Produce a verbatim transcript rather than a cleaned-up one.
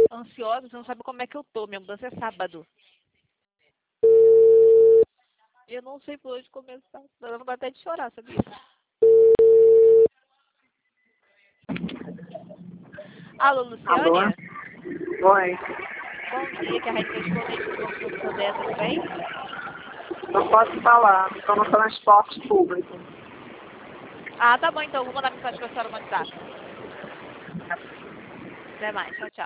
ansiosa, você não sabe como é que eu tô. Minha mudança é sábado. Eu não sei por onde começar. Eu não vou até de chorar, sabia? Alô, Alô? Luciane? Oi. Bom dia, que a Raíssa Exponente do Banco do Santander, tudo bem? Não posso falar, estou no transporte público. Ah, tá bom, então. Vou mandar mensagem pra senhora no WhatsApp. Até mais. Tchau, tchau.